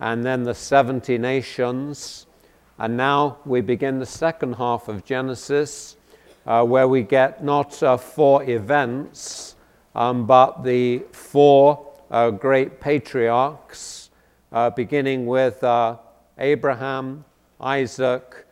and then the 70 nations. And now we begin the second half of Genesis, where we get not 4 events, but the 4 great patriarchs, beginning with Abraham, Isaac,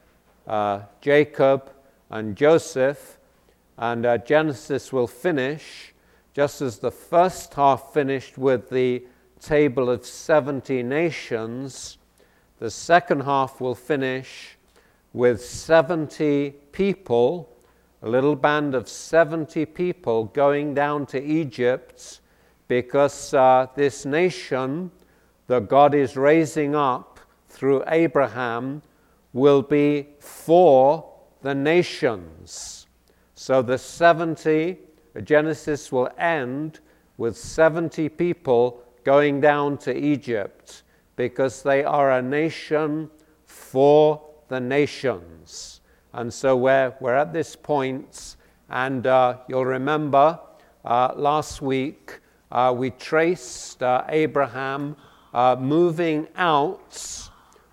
Jacob, and Joseph. And Genesis will finish, just as the first half finished with the table of 70 nations, the second half will finish with 70 people, a little band of 70 people going down to Egypt, because this nation that God is raising up through Abraham will be for the nations. So the 70, Genesis will end with 70 people going down to Egypt, because they are a nation for the nations. And so we're at this point, and you'll remember last week we traced Abraham moving out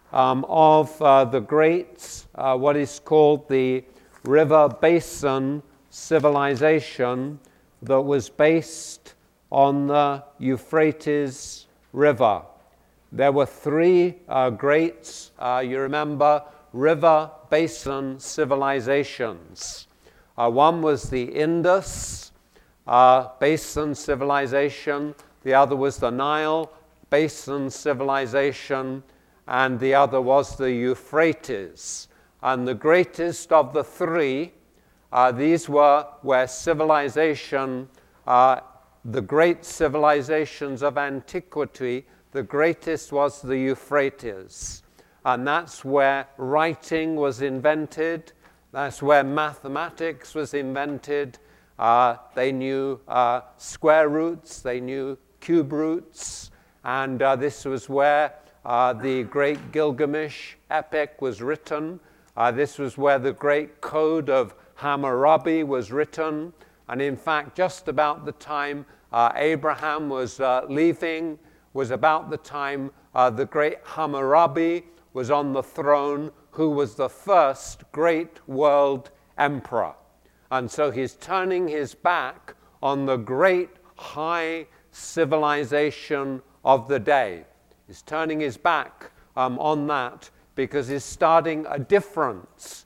of the great, what is called the river basin civilization that was based on the Euphrates River. There were 3 great, you remember, river basin civilizations. One was the Indus basin civilization, the other was the Nile basin civilization, and the other was the Euphrates. And the greatest of the 3, these were where civilization, the great civilizations of antiquity, the greatest was the Euphrates. And that's where writing was invented. That's where mathematics was invented. They knew square roots, they knew cube roots, and this was where the great Gilgamesh epic was written. This was where the great Code of Hammurabi was written. And in fact, just about the time Abraham was leaving was about the time the great Hammurabi was on the throne, who was the first great world emperor. And so he's turning his back on the great high civilization of the day. He's turning his back on that because he's starting a different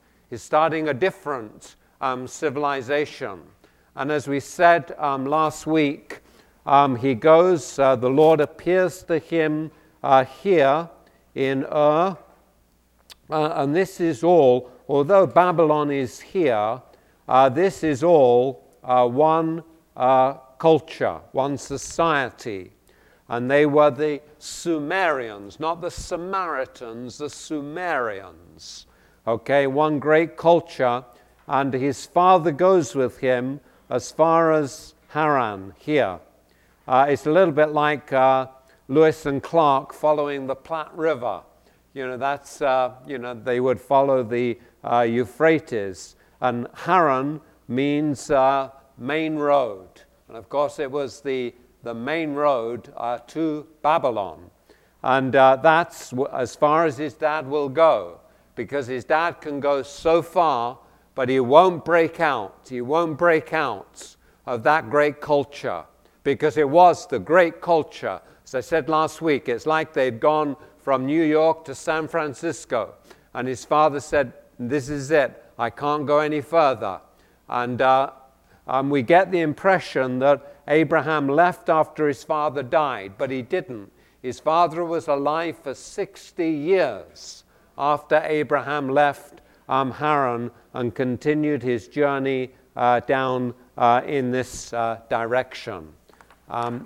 civilization. And as we said last week, he goes, the Lord appears to him here in Ur, and this is all, although Babylon is here, this is all one culture, one society. And they were the Sumerians, not the Samaritans, the Sumerians. Okay, one great culture, and his father goes with him as far as Haran here. It's a little bit like Lewis and Clark following the Platte River. You know, that's, they would follow the Euphrates. And Haran means main road. And of course it was the main road to Babylon. And that's as far as his dad will go, because his dad can go so far, but he won't break out. He won't break out of that great culture, because it was the great culture. As I said last week, it's like they'd gone from New York to San Francisco, and his father said, this is it, I can't go any further. And we get the impression that Abraham left after his father died, but he didn't. His father was alive for 60 years after Abraham left Haran and continued his journey down in this direction. And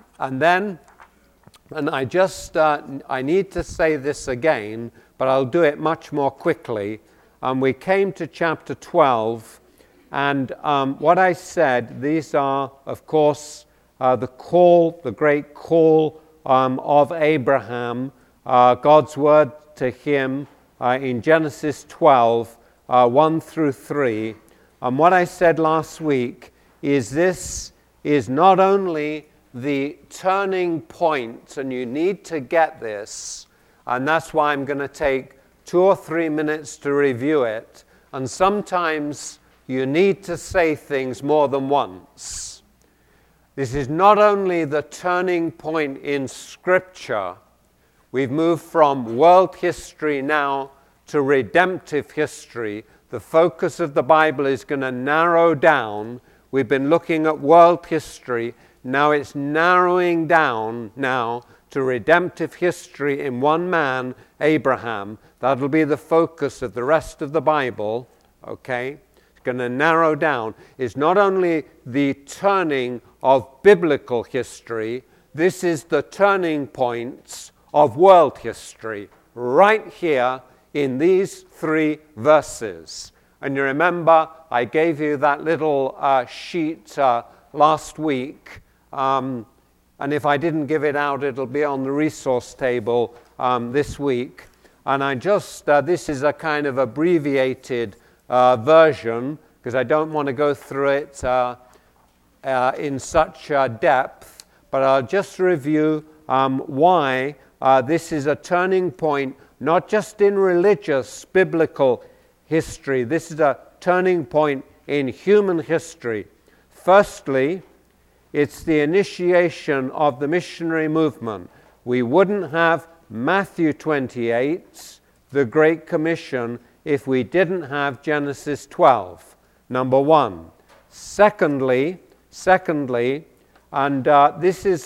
I need to say this again, but I'll do it much more quickly. We came to chapter 12, and what I said, these are, of course, the great call of Abraham, God's word to him in Genesis 12, 1 through 3. And what I said last week is this is not only the turning point, and you need to get this, And that's why I'm going to take 2 or 3 minutes to review it. And sometimes you need to say things more than once. This is not only the turning point in Scripture. We've moved from world history now to redemptive history. The focus of the Bible is going to narrow down. We've been looking at world history. Now it's narrowing down now to redemptive history in one man, Abraham. That'll be the focus of the rest of the Bible, okay? It's going to narrow down. It's not only the turning of biblical history, this is the turning points of world history, right here in these 3 verses. And you remember, I gave you that little sheet last week, and if I didn't give it out, it'll be on the resource table this week. And I just, this is a kind of abbreviated version, because I don't want to go through it in such depth, but I'll just review why this is a turning point, not just in religious, biblical history. This is a turning point in human history. Firstly, it's the initiation of the missionary movement. We wouldn't have Matthew 28, the Great Commission, if we didn't have Genesis 12, number 1. Secondly, and this is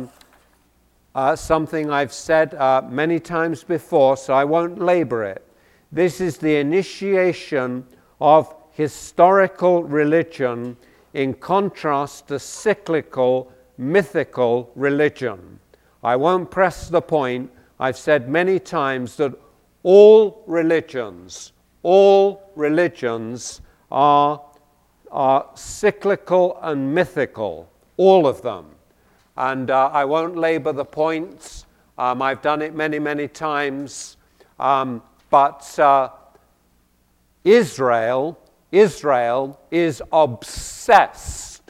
something I've said many times before, so I won't labor it. This is the initiation of historical religion in contrast to cyclical, mythical religion. I won't press the point. I've said many times that all religions are cyclical and mythical, all of them. And I won't labor the points. I've done it many, many times. But Israel is obsessed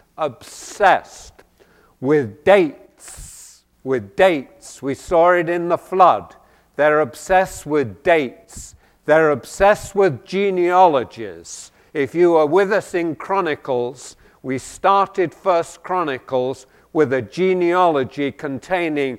with dates. We saw it in the flood. They're obsessed with dates. They're obsessed with genealogies. If you were with us in Chronicles, we started First Chronicles with a genealogy containing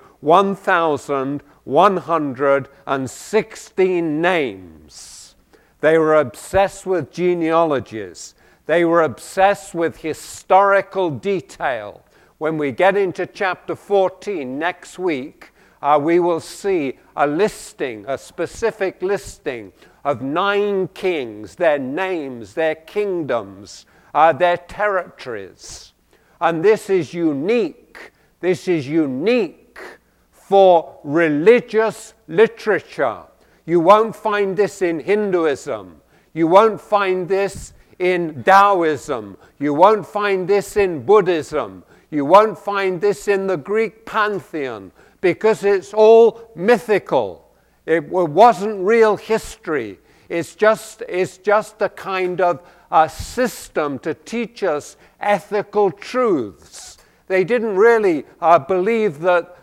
1,116 names. They were obsessed with genealogies. They were obsessed with historical detail. When we get into chapter 14 next week, we will see a specific listing of 9 kings, their names, their kingdoms, their territories. And this is unique. This is unique for religious literature. You won't find this in Hinduism. You won't find this in Taoism. You won't find this in Buddhism. You won't find this in the Greek pantheon, because it's all mythical. It wasn't real history. It's just a kind of a system to teach us ethical truths. They didn't really believe that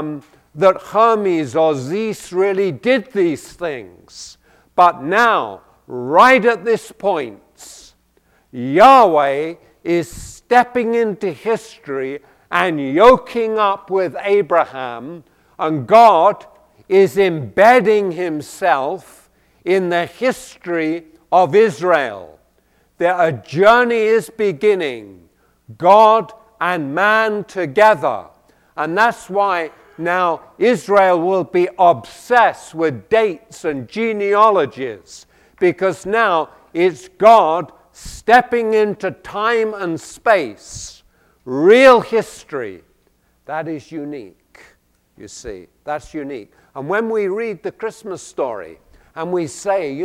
Hermes or Zeus really did these things. But now, right at this point, Yahweh is stepping into history and yoking up with Abraham, and God is embedding himself in the history of Israel. A journey is beginning, God and man together. And that's why now Israel will be obsessed with dates and genealogies, because now it's God stepping into time and space, real history. That is unique, you see. That's unique. And when we read the Christmas story and we say,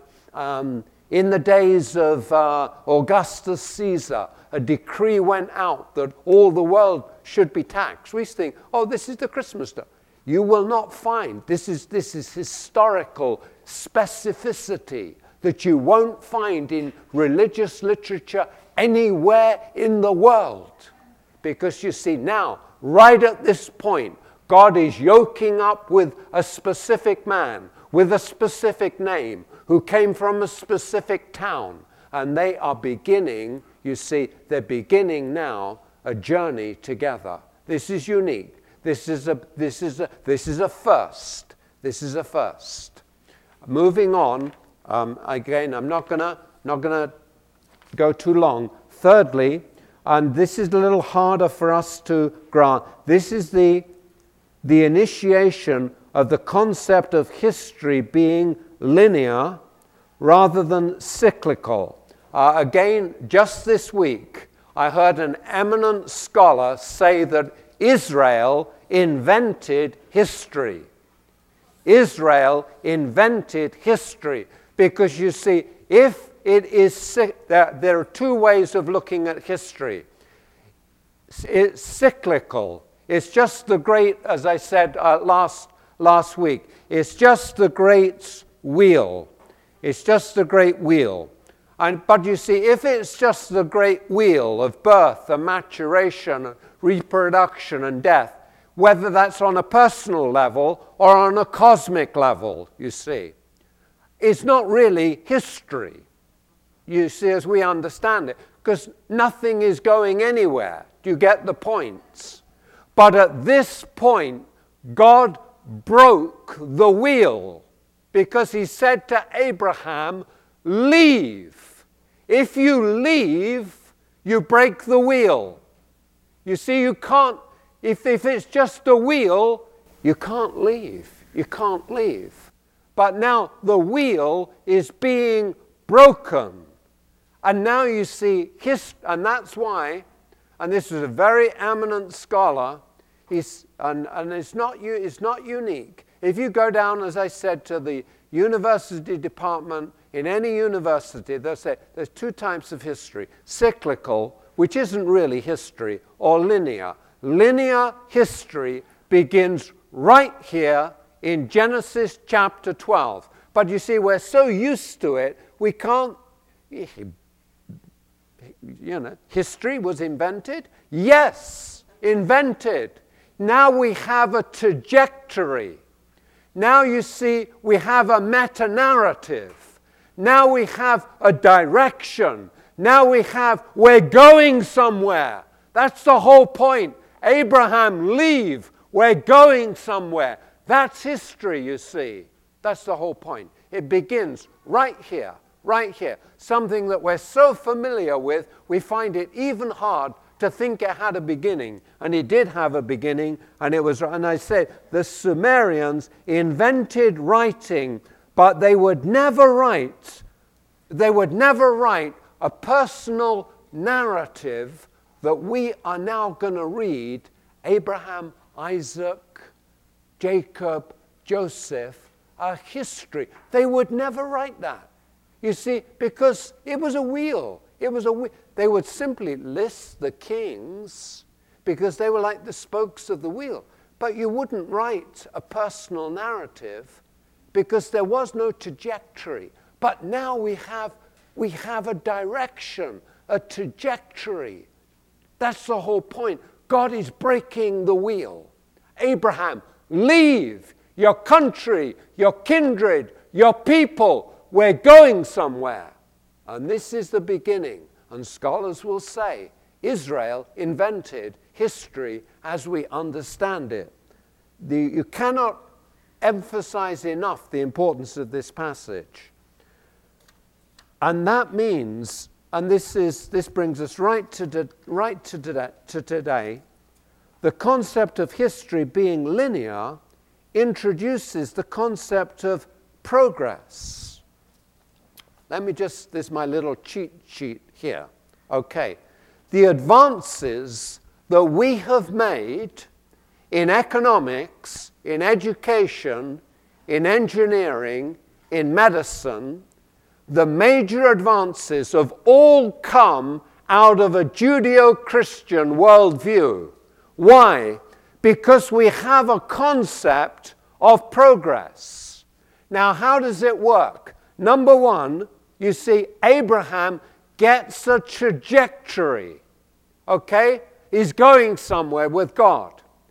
in the days of Augustus Caesar, a decree went out that all the world should be taxed. We think, oh, this is the Christmas story. You will not find, this is historical specificity that you won't find in religious literature anywhere in the world. Because you see now, right at this point, God is yoking up with a specific man, with a specific name, who came from a specific town. And they are beginning, you see, they're beginning now a journey together. This is unique. This is a first. This is a first. Moving on, again, I'm not gonna go too long. Thirdly, and this is a little harder for us to grasp, this is the initiation of the concept of history being linear rather than cyclical. Again, just this week, I heard an eminent scholar say that Israel invented history. Israel invented history. Because you see, if it is, there are two ways of looking at history. It's cyclical. It's just the great, as I said last week, it's just the great wheel. It's just the great wheel. But you see, if it's just the great wheel of birth and maturation, reproduction and death, whether that's on a personal level or on a cosmic level, you see, it's not really history, you see, as we understand it, because nothing is going anywhere. Do you get the points? But at this point, God broke the wheel because he said to Abraham, leave. If you leave, you break the wheel. You see, you can't, if it's just a wheel, you can't leave. You can't leave. But now the wheel is being broken. And now you see, and that's why, and this is a very eminent scholar, and it's not unique. If you go down, as I said, to the university department in any university, they'll say there's two types of history: cyclical, which isn't really history, or linear. Linear history begins right here in Genesis chapter 12. But you see, we're so used to it, we can't, history was invented? Yes, invented. Now we have a trajectory. Now you see, we have a meta-narrative. Now we have a direction. Now we're going somewhere. That's the whole point. Abraham, leave. We're going somewhere. That's history, you see. That's the whole point. It begins right here, right here. Something that we're so familiar with, we find it even hard to think it had a beginning. And it did have a beginning, and I said, the Sumerians invented writing, but they would never write a personal narrative that we are now going to read. Abraham, Isaac, Jacob, Joseph, a history. They would never write that. You see, because it was a wheel. They would simply list the kings because they were like the spokes of the wheel. But you wouldn't write a personal narrative because there was no trajectory. But now we have a direction, a trajectory. That's the whole point. God is breaking the wheel. Abraham, leave your country, your kindred, your people. We're going somewhere. And this is the beginning. And scholars will say Israel invented history as we understand it. You cannot emphasize enough the importance of this passage. And that means, and this brings us right to today, the concept of history being linear introduces the concept of progress. This is my little cheat sheet here. Okay. The advances that we have made in economics, in education, in engineering, in medicine, the major advances have all come out of a Judeo-Christian worldview. Why? Because we have a concept of progress. Now, how does it work? Number one, you see, Abraham gets a trajectory. Okay? He's going somewhere with God.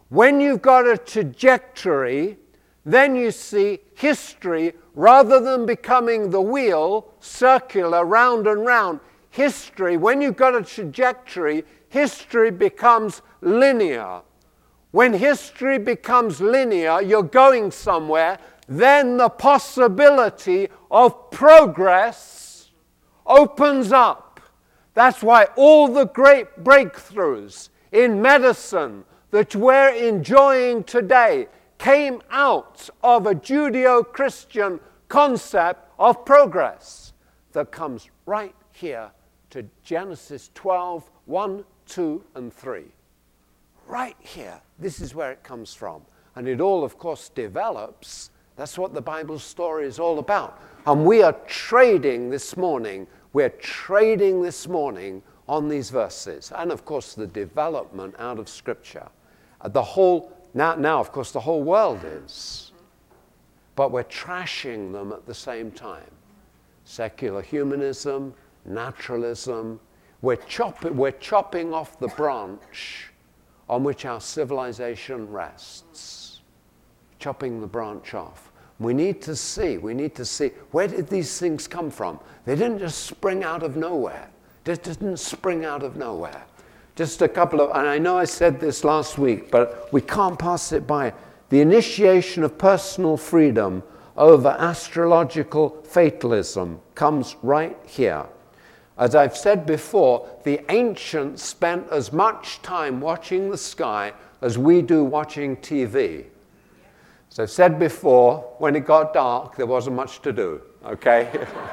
When you've got a trajectory, then you see history, rather than becoming the wheel, circular, round and round, history, when you've got a trajectory, history becomes linear. When history becomes linear, you're going somewhere, then the possibility of progress opens up. That's why all the great breakthroughs in medicine that we're enjoying today came out of a Judeo-Christian concept of progress that comes right here to Genesis 12, 1, 2, and 3. Right here. This is where it comes from. And it all, of course, develops. That's what the Bible story is all about. And we are trading this morning. We're trading this morning on these verses. And, of course, the development out of Scripture. Now, of course, the whole world is. But we're trashing them at the same time. Secular humanism, naturalism. We're chopping off the branch on which our civilization rests. Chopping the branch off. We need to see, where did these things come from? They didn't just spring out of nowhere. They didn't spring out of nowhere. Just a couple of, and I know I said this last week, but we can't pass it by. The initiation of personal freedom over astrological fatalism comes right here. As I've said before, the ancients spent as much time watching the sky as we do watching TV. As I've said before, when it got dark, there wasn't much to do, okay?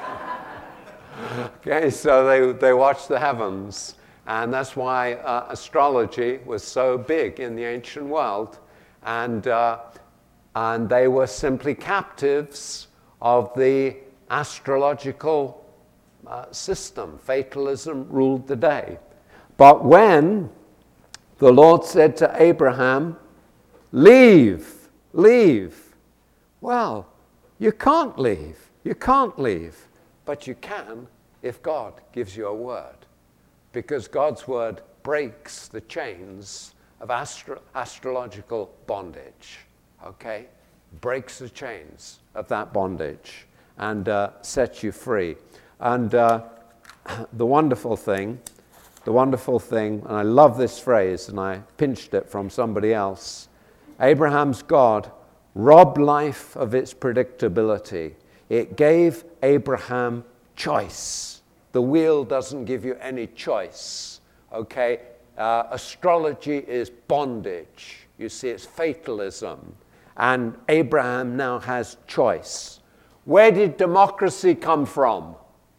Okay, so they watched the heavens. And that's why astrology was so big in the ancient world. And they were simply captives of the astrological system. Fatalism ruled the day. But when the Lord said to Abraham, leave. Well, you can't leave. But you can if God gives you a word. Because God's word breaks the chains of astrological bondage, okay? Breaks the chains of that bondage and sets you free. And the wonderful thing, and I love this phrase, and I pinched it from somebody else, Abraham's God robbed life of its predictability. It gave Abraham choice. The wheel doesn't give you any choice, okay? Astrology is bondage. You see, it's fatalism. And Abraham now has choice. Where did democracy come from?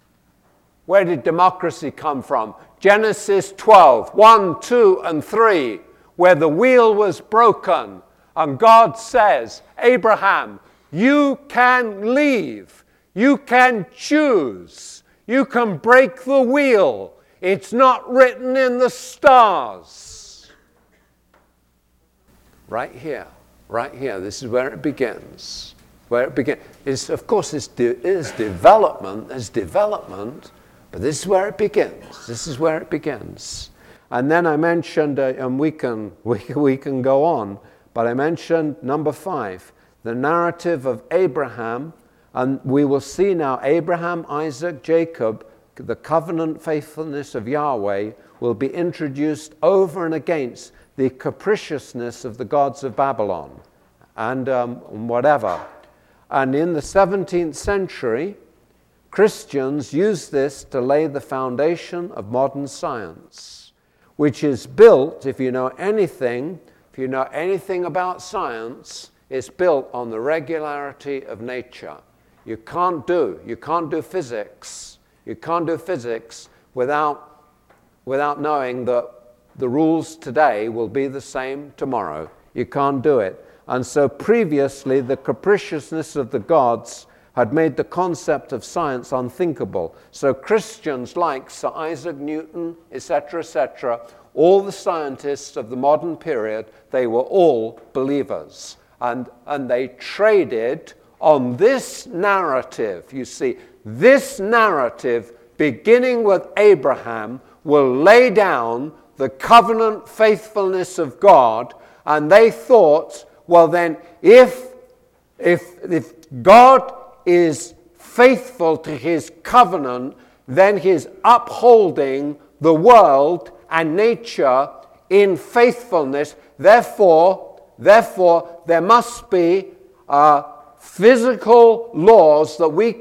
Genesis 12, 1, 2, and 3, where the wheel was broken. And God says, Abraham, you can leave. You can choose. You can break the wheel. It's not written in the stars. Right here. This is where it begins. Of course, it's development. There's development, but this is where it begins. And then I mentioned, and we can go on, but I mentioned number 5, the narrative of Abraham. And we will see now Abraham, Isaac, Jacob, the covenant faithfulness of Yahweh will be introduced over and against the capriciousness of the gods of Babylon and whatever. And in the 17th century, Christians used this to lay the foundation of modern science, which is built, if you know anything about science, it's built on the regularity of nature. You can't do physics. You can't do physics without knowing that the rules today will be the same tomorrow. You can't do it. And so previously, the capriciousness of the gods had made the concept of science unthinkable. So Christians like Sir Isaac Newton, etc., all the scientists of the modern period, they were all believers. And they traded on this narrative. You see, this narrative, beginning with Abraham, will lay down the covenant faithfulness of God, And they thought, well then, if God is faithful to his covenant, then he's upholding the world and nature in faithfulness. Therefore, there must be physical laws that we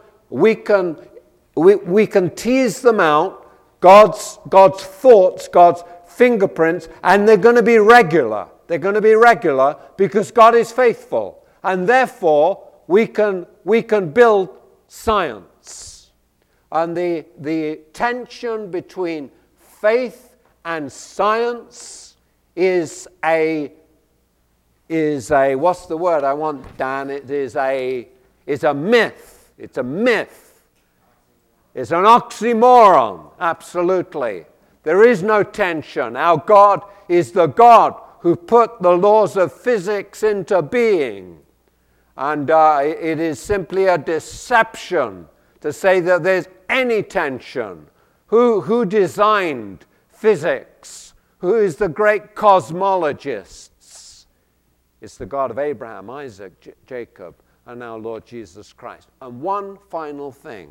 can tease them out, God's thoughts, God's fingerprints, and they're going to be regular. They're going to be regular because God is faithful, and therefore we can build science. And the tension between faith and science is a what's the word I want, Dan? It's a myth. It's a myth. It's an oxymoron, absolutely. There is no tension. Our God is the God who put the laws of physics into being. And it is simply a deception to say that there's any tension. Who designed physics? Who is the great cosmologists? It's the God of Abraham, Isaac, Jacob, and now Lord Jesus Christ. And one final thing.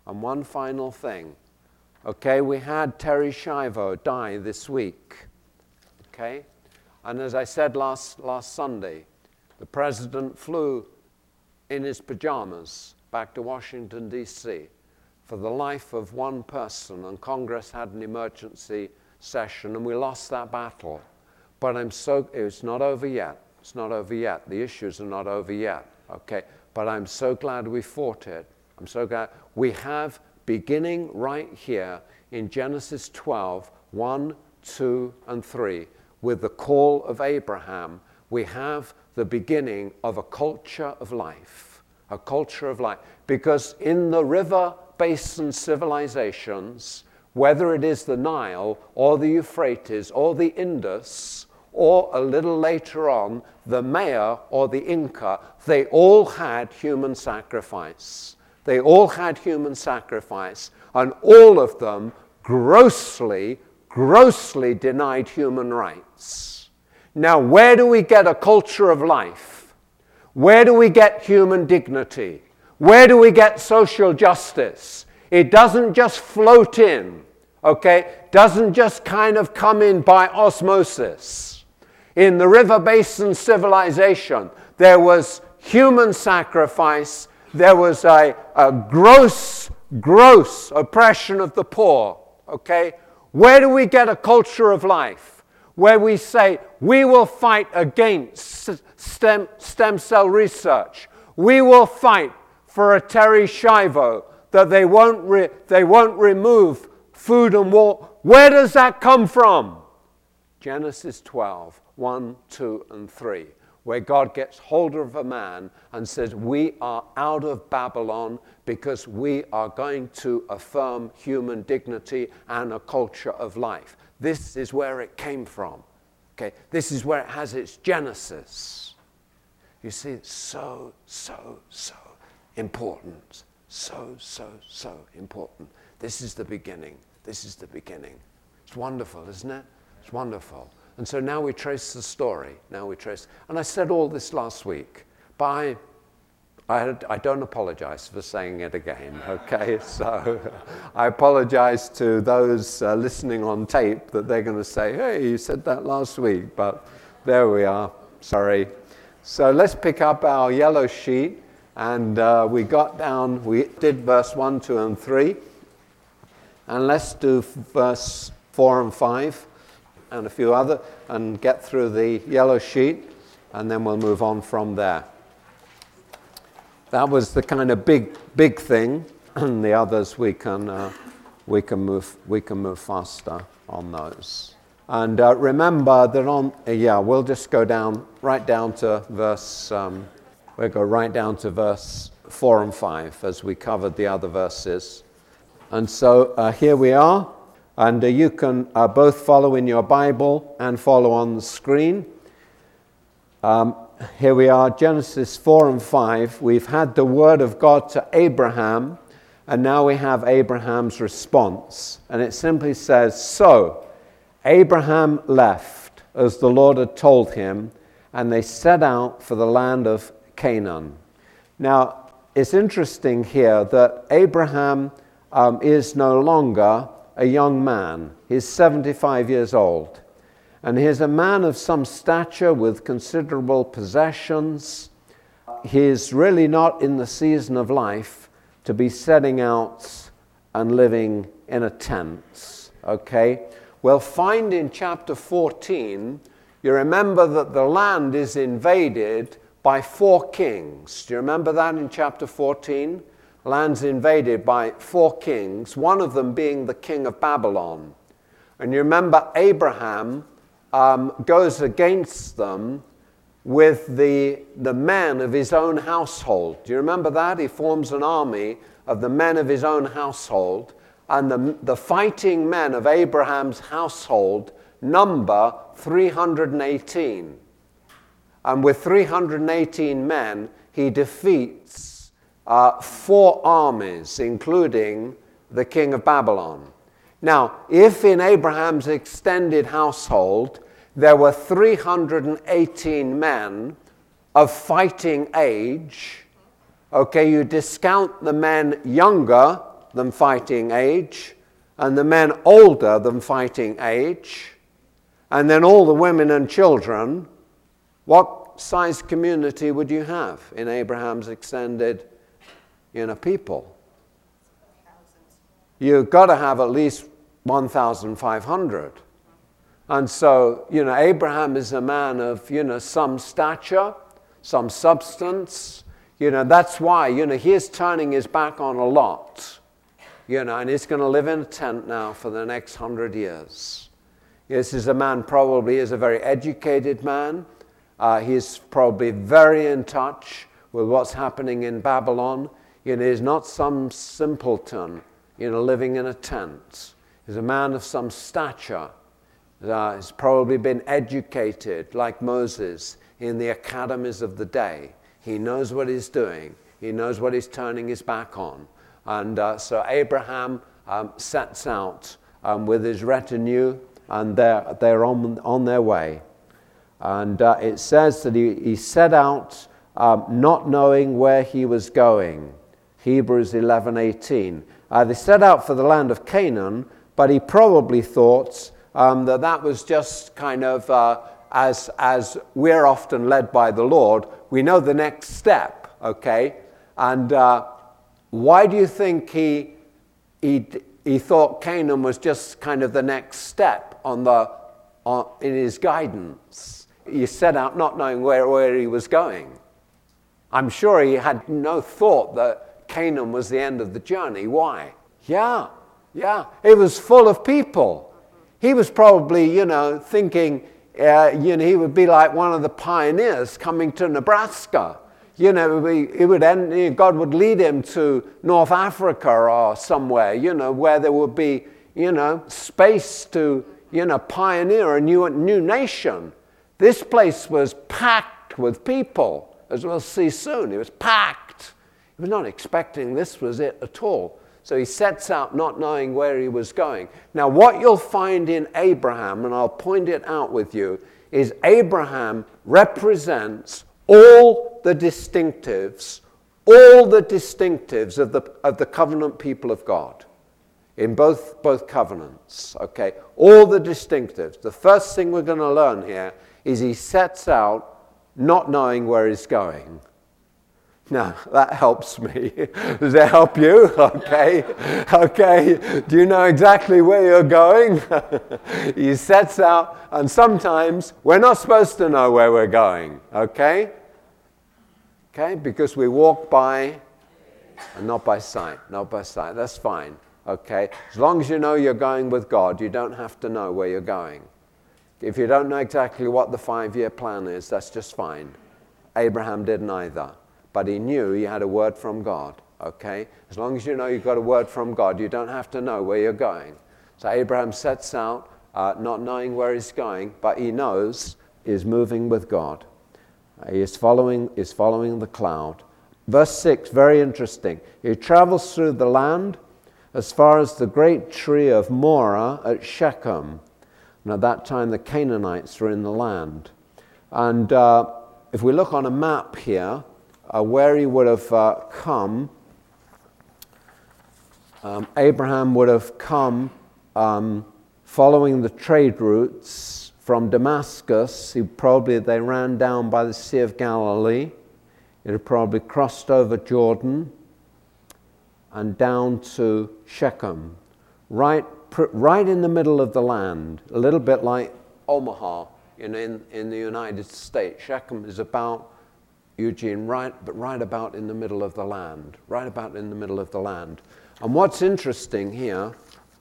Okay, we had Terry Schiavo die this week. Okay? And as I said last Sunday, the president flew in his pajamas back to Washington, D.C. for the life of one person, and Congress had an emergency session, and we lost that battle. But it's not over yet. It's not over yet. The issues are not over yet. Okay? But I'm so glad we fought it. I'm so glad. We have, beginning right here in Genesis 12, 1, 2, and 3, with the call of Abraham, we have the beginning of a culture of life. A culture of life. Because in the river basin civilizations, whether it is the Nile or the Euphrates or the Indus, or a little later on, the Maya or the Inca, they all had human sacrifice. They all had human sacrifice, and all of them grossly denied human rights. Now, where do we get a culture of life? Where do we get human dignity? Where do we get social justice? It doesn't just float in, okay? Doesn't just kind of come in by osmosis. In the river basin civilization, there was human sacrifice. There was a gross oppression of the poor, okay? Where do we get a culture of life where we say, we will fight against stem cell research. We will fight for a Terry Schiavo, that they won't remove food and water. Where does that come from? Genesis 12, 1, 2, and 3. Where God gets hold of a man and says, we are out of Babylon because we are going to affirm human dignity and a culture of life. This is where it came from. Okay, this is where it has its genesis. You see, it's so important. So important. This is the beginning. This is the beginning. It's wonderful, isn't it? It's wonderful. And so now we trace the story. And I said all this last week, but I don't apologize for saying it again, okay? So I apologize to those listening on tape that they're going to say, hey, you said that last week, but there we are, sorry. So let's pick up our yellow sheet, and we did verse 1, 2, and 3, and let's do verse 4 and 5. And a few other, and get through the yellow sheet, and then we'll move on from there. That was the kind of big thing, and the others we can move faster on those. And remember that we'll just go right down to verse. We'll go right down to verse 4 and 5 as we covered the other verses. And so here we are. And you can both follow in your Bible and follow on the screen. Here we are, Genesis 4 and 5. We've had the word of God to Abraham, and now we have Abraham's response. And it simply says, so Abraham left as the Lord had told him, and they set out for the land of Canaan. Now, it's interesting here that Abraham is no longer a young man. He's 75 years old. And he's a man of some stature with considerable possessions. He's really not in the season of life to be setting out and living in a tent. Okay? We'll find in chapter 14, you remember that the land is invaded by 4 kings. Do you remember that in chapter 14? Land's invaded by 4 kings, one of them being the king of Babylon. And you remember Abraham goes against them with the men of his own household. Do you remember that? He forms an army of the men of his own household, and the fighting men of Abraham's household number 318. And with 318 men, he defeats 4 armies, including the king of Babylon. Now, if in Abraham's extended household there were 318 men of fighting age, okay, you discount the men younger than fighting age and the men older than fighting age, and then all the women and children, what size community would you have in Abraham's extended, people? You've got to have at least 1,500. And so, Abraham is a man of, some stature, some substance. That's why, he's turning his back on a lot, and he's going to live in a tent now for the next 100 years. This is a man probably is a very educated man. He's probably very in touch with what's happening in Babylon. He's not some simpleton, living in a tent. He's a man of some stature. He's probably been educated, like Moses, in the academies of the day. He knows what he's doing. He knows what he's turning his back on. And so Abraham sets out with his retinue, and they're on their way. And it says that he set out not knowing where he was going. Hebrews 11:18. They set out for the land of Canaan, but he probably thought that was just kind of, as we're often led by the Lord, we know the next step, okay? And why do you think he thought Canaan was just kind of the next step in his guidance? He set out not knowing where he was going. I'm sure he had no thought that Canaan was the end of the journey. Why? Yeah, it was full of people. He was probably, thinking, he would be like one of the pioneers coming to Nebraska. God would lead him to North Africa or somewhere, where there would be, space to, pioneer a new nation. This place was packed with people, as we'll see soon. It was packed. He was not expecting this was it at all. So he sets out not knowing where he was going. Now, what you'll find in Abraham, and I'll point it out with you, is Abraham represents all the distinctives of the covenant people of God in both covenants, okay? All the distinctives. The first thing we're going to learn here is he sets out not knowing where he's going. Now, that helps me. Does it help you? Okay. Okay. Do you know exactly where you're going? He sets out, and sometimes we're not supposed to know where we're going. Okay? Okay? Because we walk by and not by sight. Not by sight. That's fine. Okay? As long as you know you're going with God, you don't have to know where you're going. If you don't know exactly what the 5-year plan is, that's just fine. Abraham didn't either. But he knew he had a word from God, okay? As long as you know you've got a word from God, you don't have to know where you're going. So Abraham sets out not knowing where he's going, but he knows he's moving with God. He is following the cloud. Verse 6, very interesting. He travels through the land as far as the great tree of Moreh at Shechem. And at that time, the Canaanites were in the land. And if we look on a map here, where he would have come, Abraham would have come following the trade routes from Damascus. They ran down by the Sea of Galilee. It had probably crossed over Jordan and down to Shechem, right in the middle of the land, a little bit like Omaha in the United States. Shechem is about Eugene, right about in the middle of the land, right about in the middle of the land. And what's interesting here,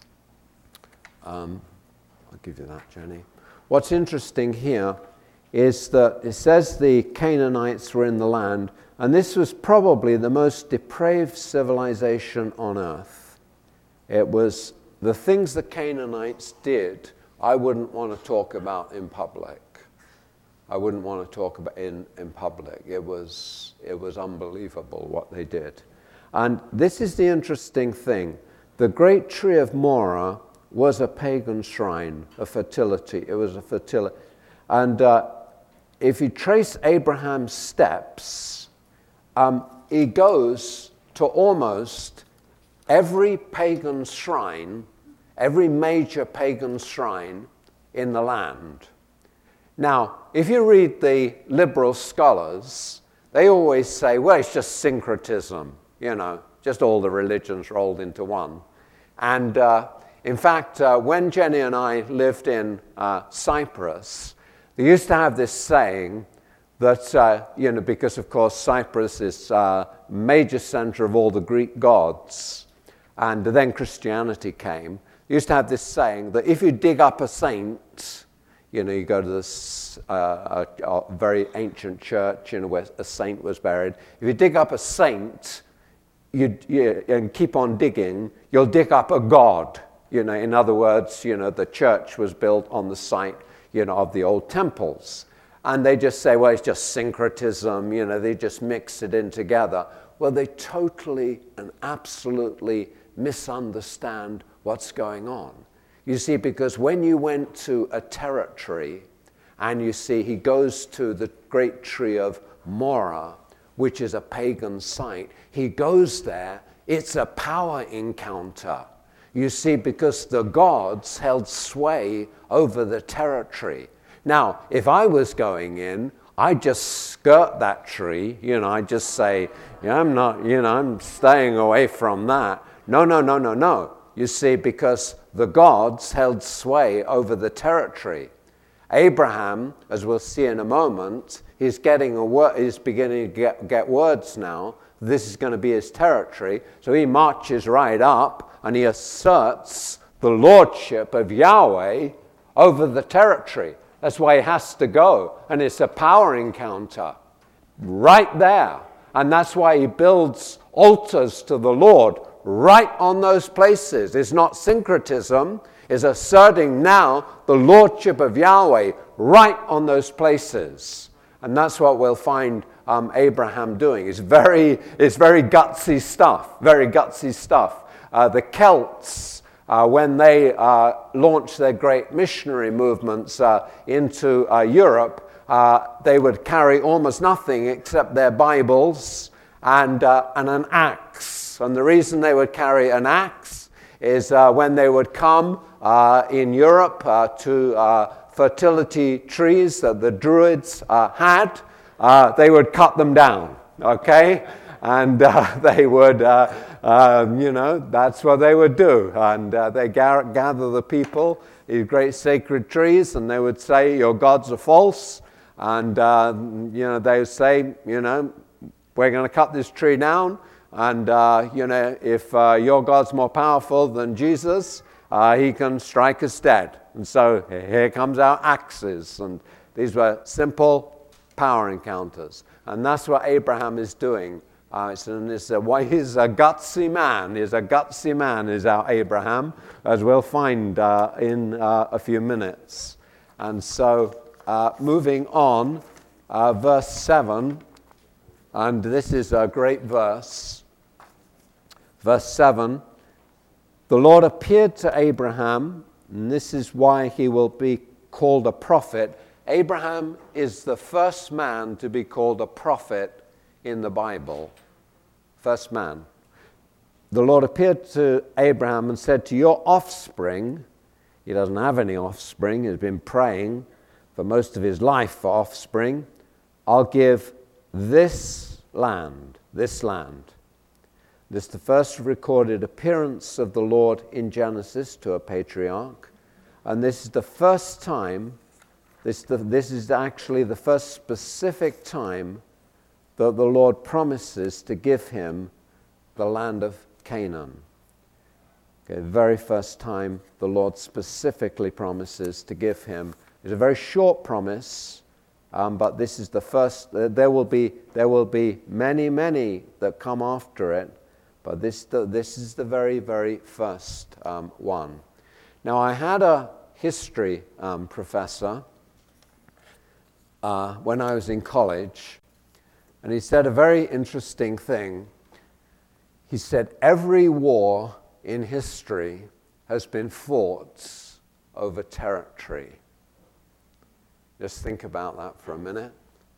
I'll give you that, Jenny. What's interesting here is that it says the Canaanites were in the land, and this was probably the most depraved civilization on earth. It was the things the Canaanites did, I wouldn't want to talk about in public. I wouldn't want to talk about in public. It was unbelievable what they did. And this is the interesting thing. The great tree of Morah was a pagan shrine, a fertility. It was a fertility. And if you trace Abraham's steps, he goes to almost every pagan shrine, every major pagan shrine in the land. Now, if you read the liberal scholars, they always say, well, it's just syncretism, just all the religions rolled into one. And in fact, when Jenny and I lived in Cyprus, they used to have this saying that, because of course Cyprus is a major center of all the Greek gods, and then Christianity came, they used to have this saying that if you dig up a saint, you go to this a very ancient church, where a saint was buried. If you dig up a saint, and keep on digging, you'll dig up a god. In other words, the church was built on the site, of the old temples. And they just say, well, it's just syncretism, they just mix it in together. Well, they totally and absolutely misunderstand what's going on. You see, because when you went to a territory, and you see he goes to the great tree of Morah, which is a pagan site, he goes there, it's a power encounter. You see, because the gods held sway over the territory. Now, if I was going in, I'd just skirt that tree, I'd just say, I'm staying away from that. No. You see, because the gods held sway over the territory. Abraham, as we'll see in a moment, he's beginning to get words now. This is going to be his territory. So he marches right up and he asserts the lordship of Yahweh over the territory. That's why he has to go. And it's a power encounter right there. And that's why he builds altars to the Lord right on those places. It's not syncretism. It's asserting now the lordship of Yahweh right on those places. And that's what we'll find Abraham doing. It's very gutsy stuff, very gutsy stuff. The Celts, when they launched their great missionary movements into Europe, they would carry almost nothing except their Bibles and an axe. And the reason they would carry an axe is when they would come in Europe to fertility trees that the Druids had, they would cut them down, okay? And they would, that's what they would do. And they gather the people, these great sacred trees, and they would say, your gods are false. And, they would say, we're going to cut this tree down. And, if your God's more powerful than Jesus, he can strike us dead. And so here comes our axes. And these were simple power encounters. And that's what Abraham is doing. He's a gutsy man. He's a gutsy man, is our Abraham, as we'll find in a few minutes. And so moving on, verse 7, and this is a great verse. Verse 7, the Lord appeared to Abraham And this is why he will be called a prophet. Abraham is the first man to be called a prophet in the Bible. First man. The Lord appeared to Abraham and said, to your offspring, he doesn't have any offspring, he's been praying for most of his life for offspring, I'll give this land, this land. This is the first recorded appearance of the Lord in Genesis to a patriarch. And this is the first time, this is actually the first specific time that the Lord promises to give him the land of Canaan. Okay, the very first time the Lord specifically promises to give him. It's a very short promise, but this is the first. There will be many that come after it, but this is the very, very first one. Now, I had a history professor when I was in college, and he said a very interesting thing. He said, every war in history has been fought over territory. Just think about that for a minute,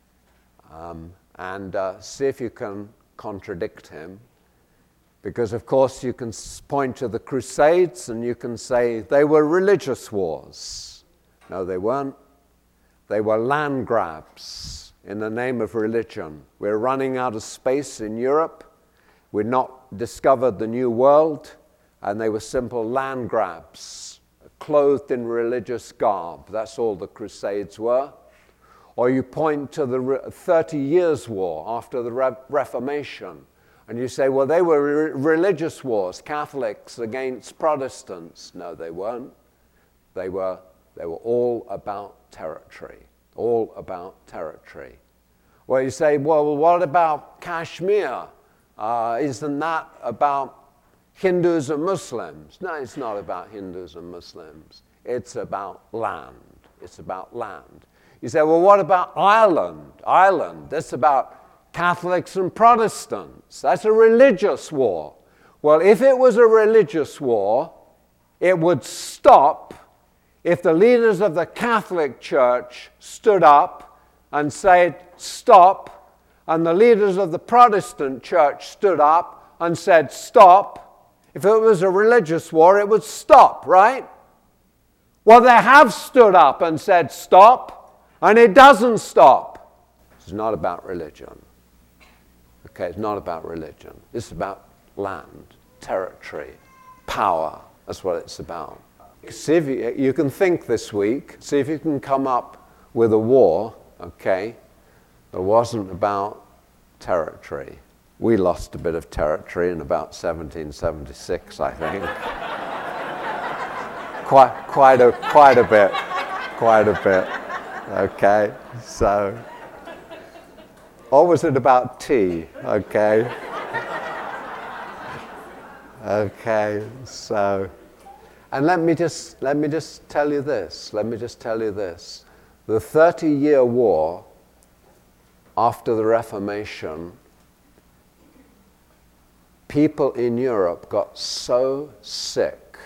and see if you can contradict him. Because, of course, you can point to the Crusades and you can say they were religious wars. No, they weren't. They were land grabs in the name of religion. We're running out of space in Europe. We'd not discovered the New World, and they were simple land grabs, clothed in religious garb. That's all the Crusades were. Or you point to the 30 Years' War after the Reformation, and you say, well, they were religious wars, Catholics against Protestants. No, they weren't. They were all about territory, all about territory. Well, you say, well, what about Kashmir? Isn't that about Hindus and Muslims? No, it's not about Hindus and Muslims. It's about land. It's about land. You say, well, what about Ireland? Ireland, that's about Catholics and Protestants. That's a religious war. Well, if it was a religious war, it would stop if the leaders of the Catholic Church stood up and said, stop, and the leaders of the Protestant Church stood up and said, stop. If it was a religious war, it would stop, right? Well, they have stood up and said, stop, and it doesn't stop. It's not about religion. Okay, it's not about religion. It's about land, territory, power. That's what it's about. See if you can think this week. See if you can come up with a war, okay, that wasn't about territory. We lost a bit of territory in about 1776, I think. quite a bit. Okay, so. Or was it about tea? Okay. Okay, so, and let me just tell you this. The 30-year war after the Reformation, people in Europe got so sick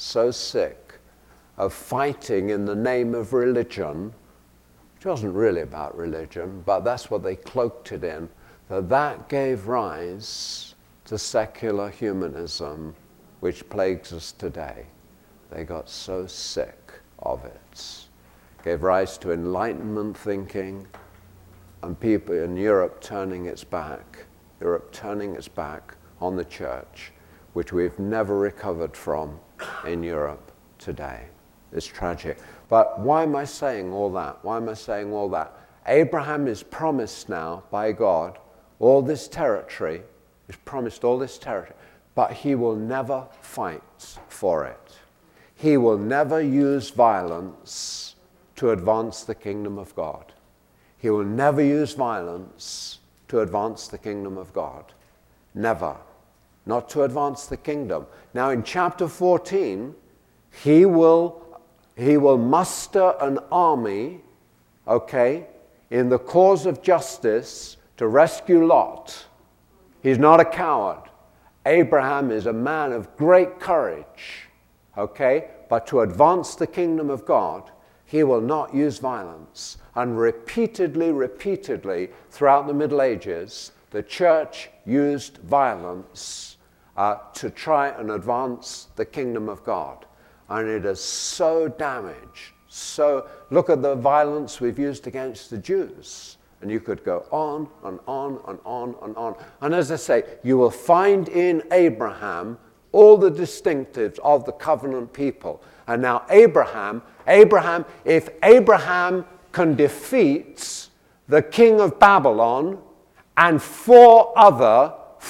of fighting in the name of religion. It wasn't really about religion, but that's what they cloaked it in, that gave rise to secular humanism, which plagues us today. They got so sick of it. Gave rise to Enlightenment thinking, and people in Europe turning its back on the church, which we've never recovered from in Europe today. It's tragic. But why am I saying all that? Abraham is promised now by God all this territory. He's promised all this territory, but he will never fight for it. He will never use violence to advance the kingdom of God. He will never use violence to advance the kingdom of God. Never. Not to advance the kingdom. Now in chapter 14, he will muster an army, okay, in the cause of justice to rescue Lot. He's not a coward. Abraham is a man of great courage, okay? but to advance the kingdom of God, he will not use violence. And repeatedly, throughout the Middle Ages, the church used violence to try and advance the kingdom of God. And it has so damaged. So look at the violence we've used against the Jews. And you could go on and on and on and on. And as I say, you will find in Abraham all the distinctives of the covenant people. And now Abraham, if Abraham can defeat the king of Babylon and four other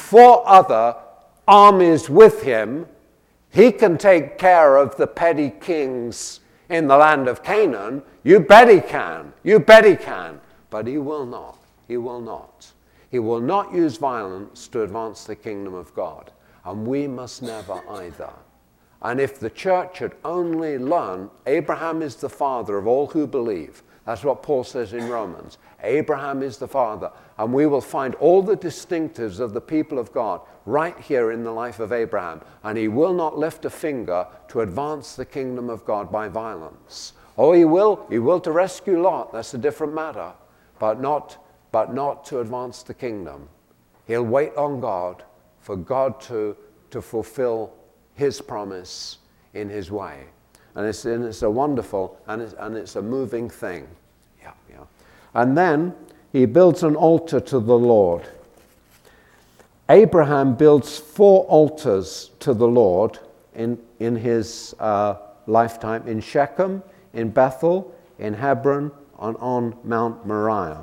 armies with him, he can take care of the petty kings in the land of Canaan. You bet he can. But he will not. He will not. He will not use violence to advance the kingdom of God. And we must never either. And if the church had only learned, Abraham is the father of all who believe. That's what Paul says in Romans. Abraham is the father. And we will find all the distinctives of the people of God right here in the life of Abraham. And he will not lift a finger to advance the kingdom of God by violence. Oh, he will to rescue Lot. That's a different matter. But not to advance the kingdom. He'll wait on God for God to fulfill his promise in his way. And it's a wonderful, and it's a moving thing. Yeah. And then he builds an altar to the Lord. Abraham builds 4 altars to the Lord in his lifetime, in Shechem, in Bethel, in Hebron, and on Mount Moriah.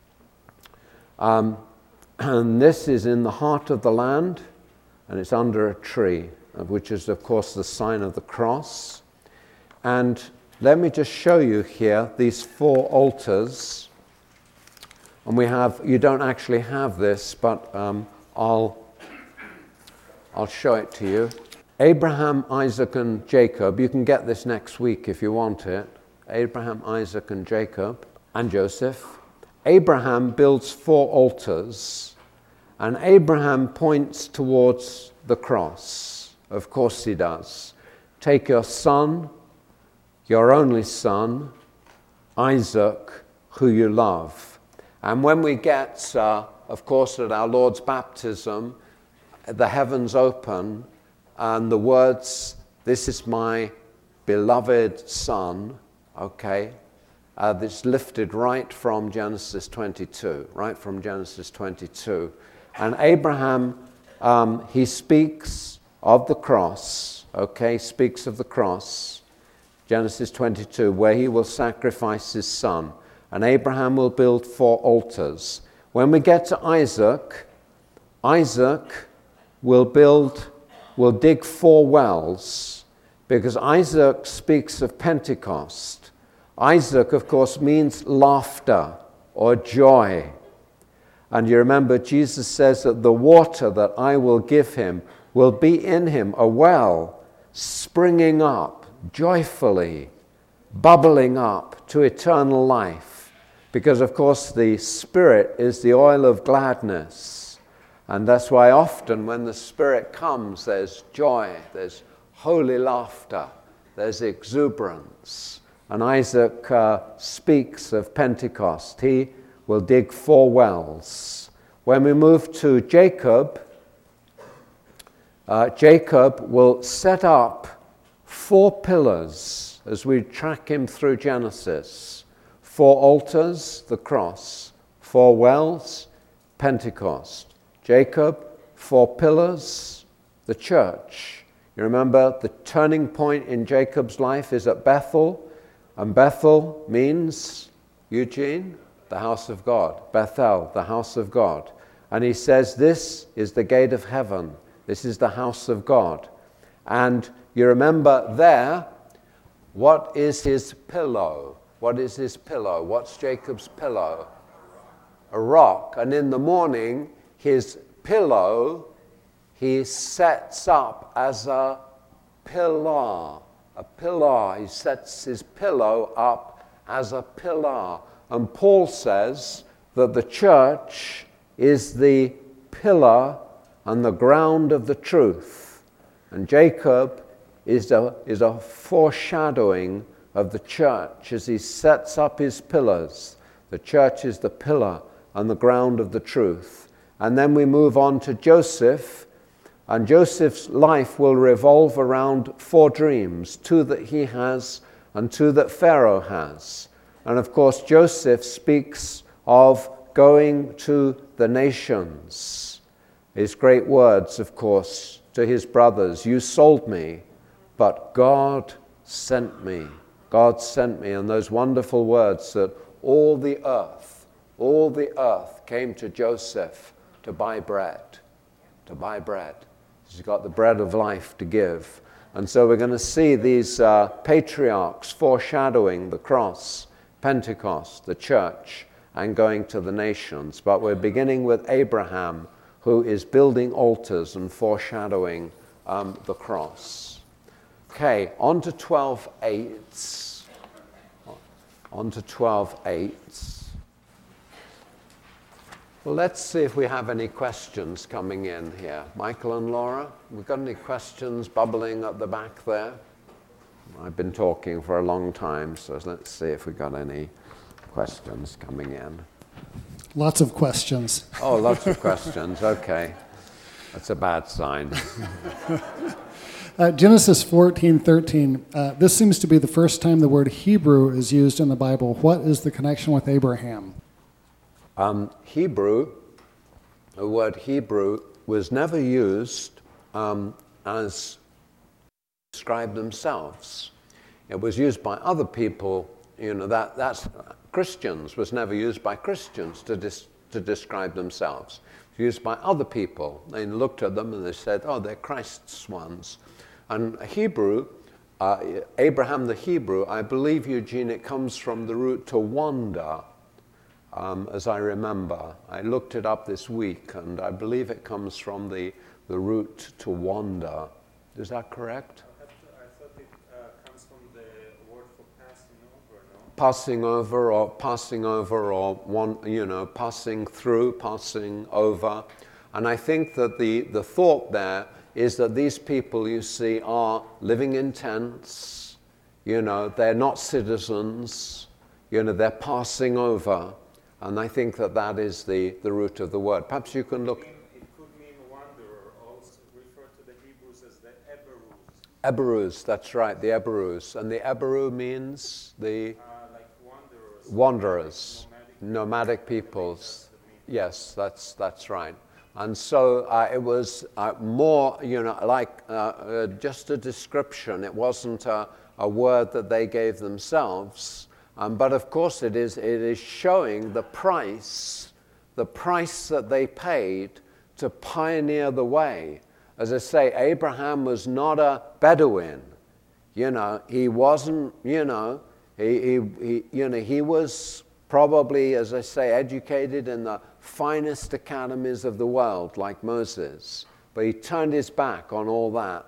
And this is in the heart of the land, and it's under a tree, which is, of course, the sign of the cross. And let me just show you here these 4 altars. And you don't actually have this, but I'll show it to you. Abraham, Isaac, and Jacob. You can get this next week if you want it. Abraham, Isaac, and Jacob, and Joseph. Abraham builds 4 altars, and Abraham points towards the cross. Of course he does. Take your son, your only son, Isaac, who you love. And when we get, of course, at our Lord's baptism, the heavens open, and the words, "This is my beloved son," okay, that's lifted right from Genesis 22, And Abraham, he speaks of the cross, okay, speaks of the cross, Genesis 22, where he will sacrifice his son. And Abraham will build 4 altars. When we get to Isaac, Isaac will dig 4 wells, because Isaac speaks of Pentecost. Isaac, of course, means laughter or joy. And you remember Jesus says that the water that I will give him will be in him, a well springing up joyfully, bubbling up to eternal life. Because, of course, the Spirit is the oil of gladness. And that's why often when the Spirit comes, there's joy, there's holy laughter, there's exuberance. And Isaac speaks of Pentecost. He will dig 4 wells. When we move to Jacob, Jacob will set up 4 pillars as we track him through Genesis. 4 altars, the cross. 4 wells, Pentecost. Jacob, 4 pillars, the church. You remember the turning point in Jacob's life is at Bethel. And Bethel means, Eugene, the house of God. Bethel, the house of God. And he says, this is the gate of heaven. This is the house of God. And you remember there, what is his pillow? What is his pillow? What's Jacob's pillow? A rock. And in the morning, his pillow, he sets up as a pillar. A pillar. He sets his pillow up as a pillar. And Paul says that the church is the pillar and the ground of the truth. And Jacob is a foreshadowing of the church as he sets up his pillars. The church is the pillar and the ground of the truth. And then we move on to Joseph, and Joseph's life will revolve around 4 dreams, 2 that he has and 2 that Pharaoh has. And of course, Joseph speaks of going to the nations. His great words, of course, to his brothers, "You sold me, but God sent me." God sent me, and those wonderful words that all the earth came to Joseph to buy bread, to buy bread. He's got the bread of life to give. And so we're going to see these patriarchs foreshadowing the cross, Pentecost, the church, and going to the nations. But we're beginning with Abraham, who is building altars and foreshadowing the cross. Okay, on to 12:8. On to 12:8. Well, let's see if we have any questions coming in here. Michael and Laura, we've got any questions bubbling at the back there? I've been talking for a long time, so let's see if we've got any questions coming in. Lots of questions. Oh, lots of questions. Okay. That's a bad sign. Genesis 14:13. This seems to be the first time the word Hebrew is used in the Bible. What is the connection with Abraham? Hebrew, the word Hebrew, was never used as describe themselves. It was used by other people. You know, that's Christians was never used by Christians to describe themselves. It was used by other people. They looked at them and they said, "Oh, they're Christ's ones." And Hebrew, Abraham the Hebrew, I believe, Eugene, it comes from the root to wander. As I remember, I looked it up this week, and I believe it comes from the root to wander. Is that correct? I thought it comes from the word for passing over, no? Passing over, or one, passing through, passing over. And I think that the thought there is that these people, you see, are living in tents. They're not citizens. They're passing over. And I think that is the root of the word. Perhaps you can look. It could mean wanderer, also referred to the Hebrews as the Eberus. Eberus, that's right, the Eberus. And the Eberu means the Like wanderers. Wanderers, nomadic peoples. Yes, that's right. And so it was more, like just a description. It wasn't a word that they gave themselves. But of course it is showing the price that they paid to pioneer the way. As I say, Abraham was not a Bedouin. He wasn't, he was probably, as I say, educated in the finest academies of the world, like Moses. But he turned his back on all that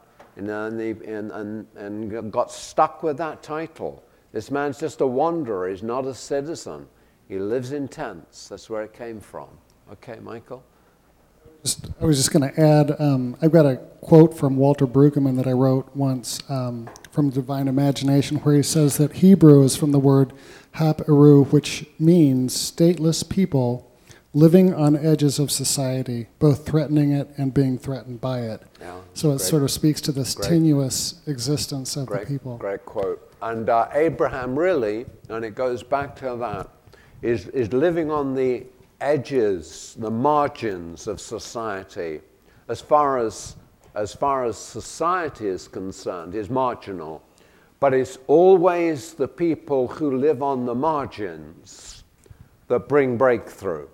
and got stuck with that title. This man's just a wanderer. He's not a citizen. He lives in tents. That's where it came from. Okay, Michael? I was just going to add, I've got a quote from Walter Brueggemann that I wrote once from Divine Imagination, where he says that Hebrew is from the word hap-eru, which means stateless people living on edges of society, both threatening it and being threatened by it. Yeah, so it sort of speaks to this tenuous existence of the people. Great quote. And Abraham really, and it goes back to that, is living on the edges, the margins of society. As far as society is concerned, is marginal. But it's always the people who live on the margins that bring breakthrough.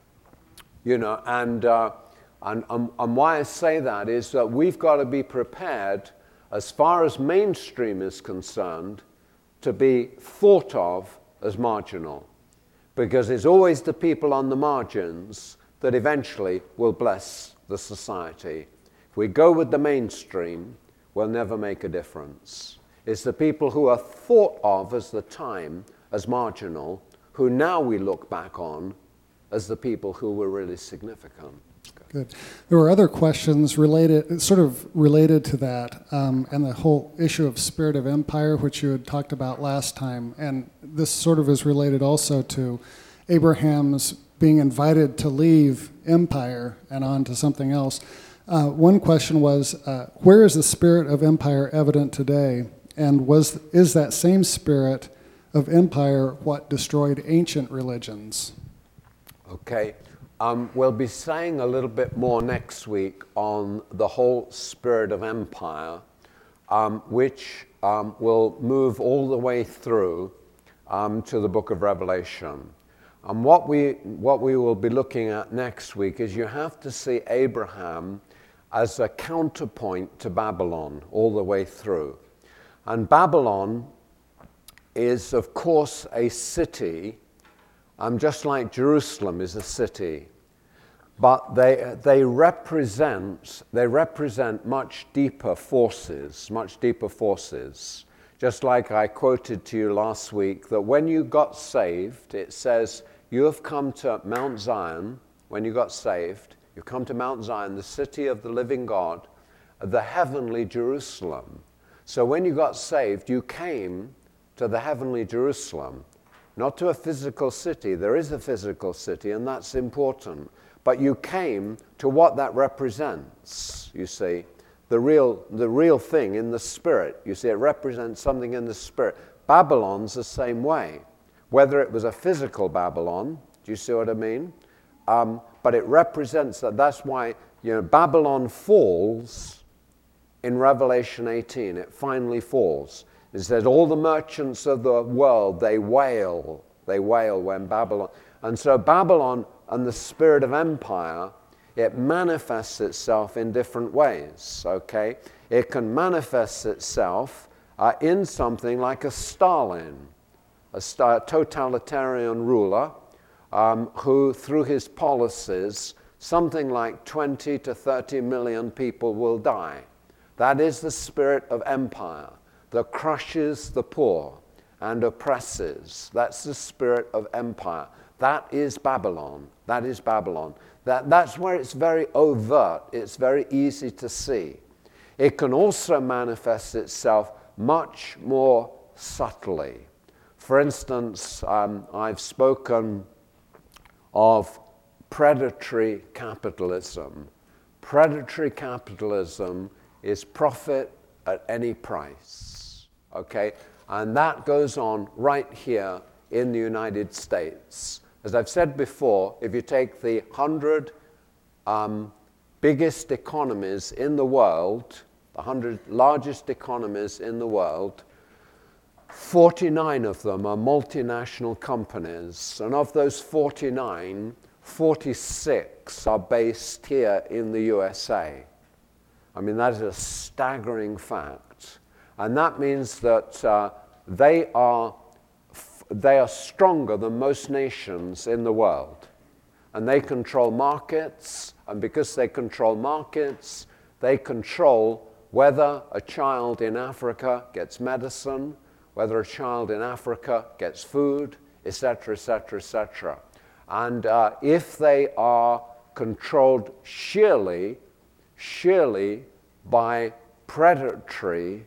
And why I say that is that we've got to be prepared, as far as mainstream is concerned, to be thought of as marginal. Because it's always the people on the margins that eventually will bless the society. If we go with the mainstream, we'll never make a difference. It's the people who are thought of as the time as marginal, who now we look back on as the people who were really significant. Good. There were other questions related, sort of related to that, and the whole issue of spirit of empire, which you had talked about last time. And this sort of is related also to Abraham's being invited to leave empire and on to something else. One question was, where is the spirit of empire evident today? And is that same spirit of empire what destroyed ancient religions? Okay. We'll be saying a little bit more next week on the whole spirit of empire, which will move all the way through to the book of Revelation. And what we will be looking at next week is you have to see Abraham as a counterpoint to Babylon all the way through. And Babylon is, of course, a city, just like Jerusalem is a city. But they represent much deeper forces. Just like I quoted to you last week, that when you got saved, it says, you have come to Mount Zion. When you got saved, you come to Mount Zion, the city of the living God, the heavenly Jerusalem. So when you got saved, you came to the heavenly Jerusalem, not to a physical city. There is a physical city, and that's important. But you came to what that represents, you see. The real thing in the spirit. You see, it represents something in the spirit. Babylon's the same way. Whether it was a physical Babylon, do you see what I mean? But it represents that. That's why, Babylon falls in Revelation 18. It finally falls. It says, all the merchants of the world, they wail. They wail when Babylon. And so Babylon and the spirit of empire, it manifests itself in different ways, okay? It can manifest itself in something like a Stalin, a totalitarian ruler who, through his policies, something like 20 to 30 million people will die. That is the spirit of empire that crushes the poor and oppresses. That's the spirit of empire. That is Babylon. That is Babylon. That's where it's very overt. It's very easy to see. It can also manifest itself much more subtly. For instance, I've spoken of predatory capitalism. Predatory capitalism is profit at any price, okay? And that goes on right here in the United States. As I've said before, if you take the 100 biggest economies in the world, the 100 largest economies in the world, 49 of them are multinational companies. And of those 49, 46 are based here in the USA. I mean, that is a staggering fact. And that means that they are stronger than most nations in the world. And they control markets, and because they control markets, they control whether a child in Africa gets medicine, whether a child in Africa gets food, etc., etc., etc. And if they are controlled sheerly by predatory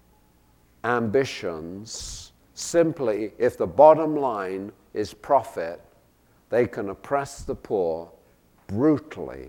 ambitions, simply if the bottom line is profit, they can oppress the poor brutally.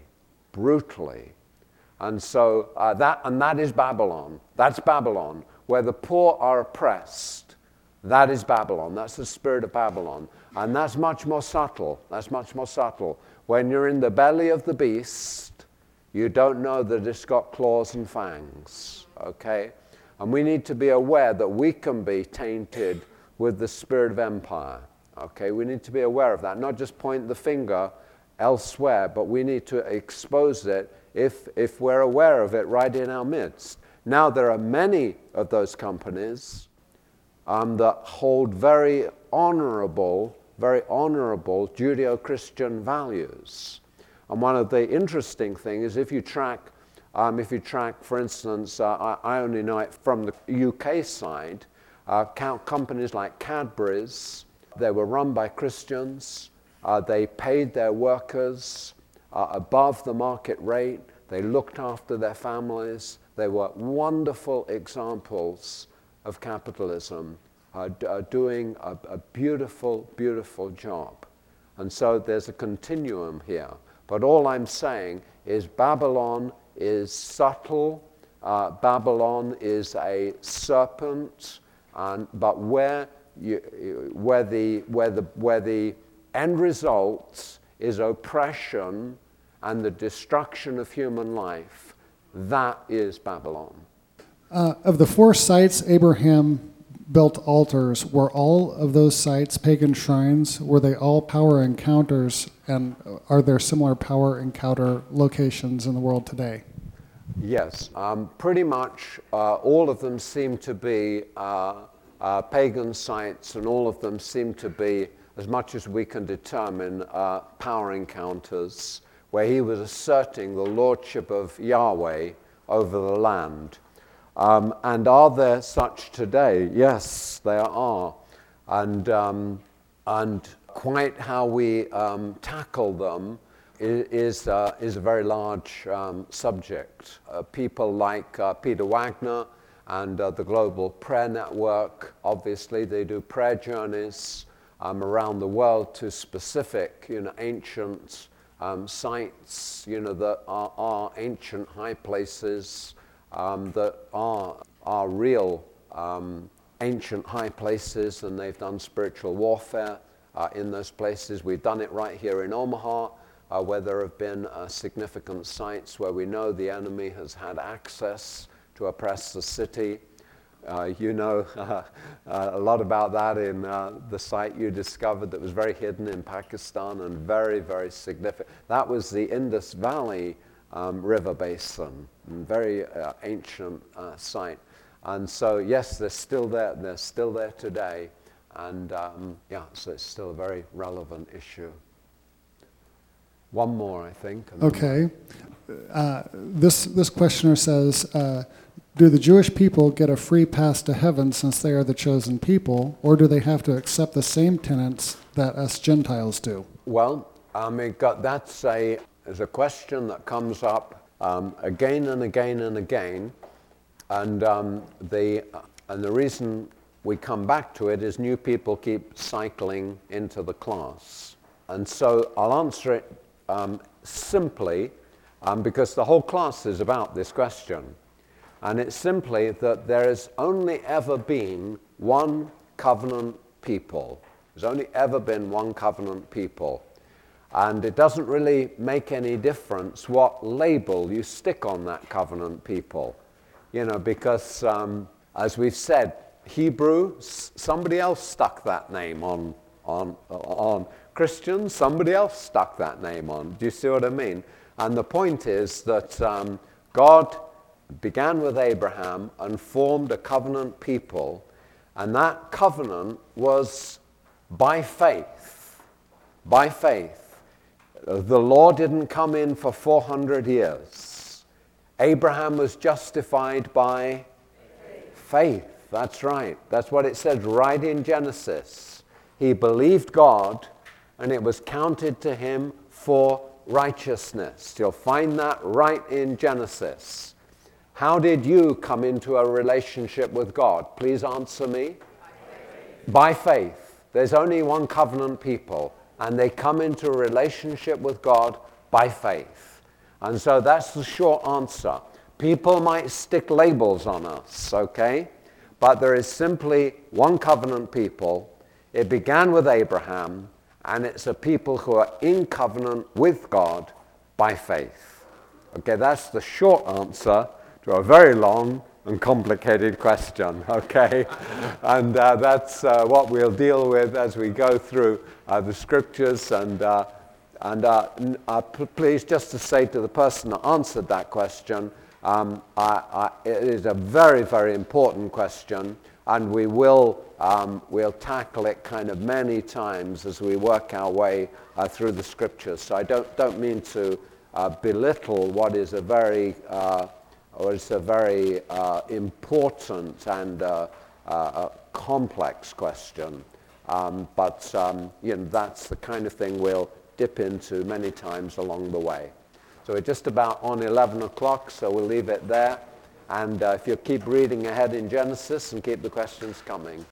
And so that is Babylon. That's Babylon. Where the poor are oppressed, that is Babylon. That's the spirit of Babylon. And that's much more subtle. When you're in the belly of the beast, you don't know that it's got claws and fangs, okay? And we need to be aware that we can be tainted with the spirit of empire, okay? We need to be aware of that, not just point the finger elsewhere, but we need to expose it if we're aware of it right in our midst. Now, there are many of those companies that hold very honorable Judeo-Christian values. And one of the interesting things is if you track, for instance, I only know it from the UK side, companies like Cadbury's, they were run by Christians, they paid their workers, above the market rate. They looked after their families. They were wonderful examples of capitalism, doing a beautiful, beautiful job. And so there's a continuum here. But all I'm saying is Babylon is subtle. Babylon is a serpent. But where the end result is oppression and the destruction of human life, that is Babylon. Of the 4 sites Abraham built altars, were all of those sites pagan shrines? Were they all power encounters? And are there similar power encounter locations in the world today? Yes, pretty much all of them seem to be pagan sites, and all of them seem to be, as much as we can determine, power encounters, where he was asserting the lordship of Yahweh over the land. And are there such today? Yes, there are. And quite how we tackle them is a very large subject. People like Peter Wagner and the Global Prayer Network, obviously, they do prayer journeys around the world to specific, ancient sites, that are ancient high places, that are real ancient high places, and they've done spiritual warfare in those places. We've done it right here in Omaha, where there have been significant sites where we know the enemy has had access to oppress the city. You know a lot about that in the site you discovered that was very hidden in Pakistan and very, very significant. That was the Indus Valley River Basin, very ancient site. And so, yes, they're still there. They're still there today. And so it's still a very relevant issue. One more, I think. Okay. This questioner says, do the Jewish people get a free pass to heaven since they are the chosen people, or do they have to accept the same tenets that us Gentiles do? Well, that's a question that comes up again and again and again, and the reason we come back to it is new people keep cycling into the class, and so I'll answer it simply because the whole class is about this question. And it's simply that there has only ever been one covenant people. There's only ever been one covenant people. And it doesn't really make any difference what label you stick on that covenant people. Because as we've said, Hebrew, somebody else stuck that name on Christians, somebody else stuck that name on. Do you see what I mean? And the point is that God began with Abraham and formed a covenant people, and that covenant was by faith. By faith. The law didn't come in for 400 years. Abraham was justified by faith. That's right. That's what it says right in Genesis. He believed God, and it was counted to him for righteousness. You'll find that right in Genesis. How did you come into a relationship with God? Please answer me. By faith. There's only one covenant people, and they come into a relationship with God by faith. And so that's the short answer. People might stick labels on us, okay? But there is simply one covenant people. It began with Abraham, and it's a people who are in covenant with God by faith. Okay, that's the short answer to a very long and complicated question, okay? And that's what we'll deal with as we go through the scriptures. And please, just to say to the person that answered that question, it is a very, very important question, and we'll tackle it kind of many times as we work our way through the scriptures. So I don't mean to belittle what is a very important and complex question, but that's the kind of thing we'll dip into many times along the way. So we're just about on 11 o'clock, so we'll leave it there. And if you keep reading ahead in Genesis and keep the questions coming.